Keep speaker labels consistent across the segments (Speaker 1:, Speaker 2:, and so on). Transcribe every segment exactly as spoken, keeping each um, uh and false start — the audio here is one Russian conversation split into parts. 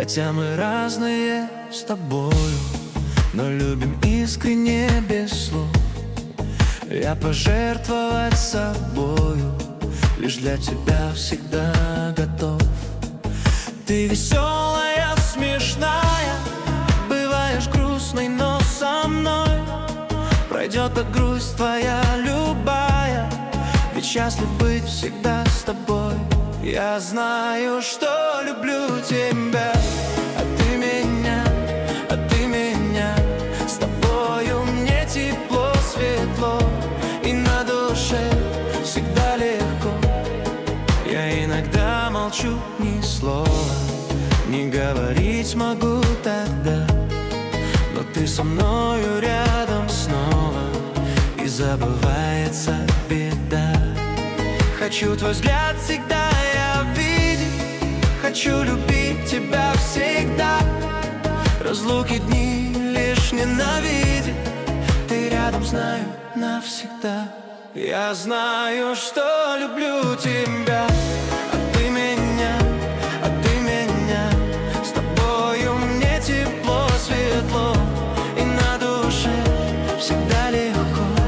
Speaker 1: Хотя мы разные с тобою, но любим искренне без слов. Я пожертвовать собою, лишь для тебя всегда готов. Ты веселая, смешная, бываешь грустной, но со мной пройдет и грусть твоя любая, ведь счастлив быть всегда с тобой. Я знаю, что люблю тебя, а ты меня, а ты меня. С тобою мне тепло, светло, и на душе всегда легко. Я иногда молчу, ни слова не говорить могу тогда, но ты со мною рядом снова, и забывается беда. Хочу твой взгляд всегда я видеть, хочу любить тебя всегда. Разлуки дни лишь ненавидеть, ты рядом, знаю, навсегда. Я знаю, что люблю тебя, а ты меня, а ты меня. С тобою мне тепло, светло, и на душе всегда легко.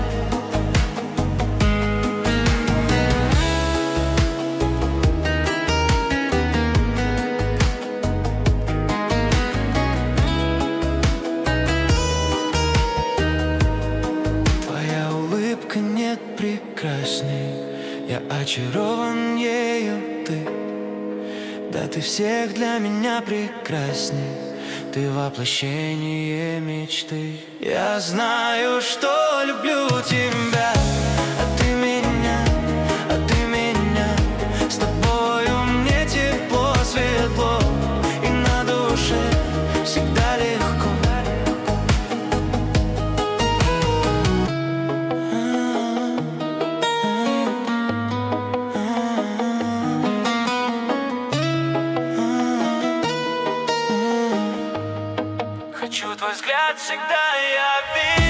Speaker 1: Нет прекрасней, я очарован ею, ты. Да ты всех для меня прекрасней, ты воплощение мечты. Я знаю, что люблю тебя, а ты меня, а ты меня. С тобою мне тепло, светло, и на душе всегда легко. Хочу твой взгляд всегда я вижу.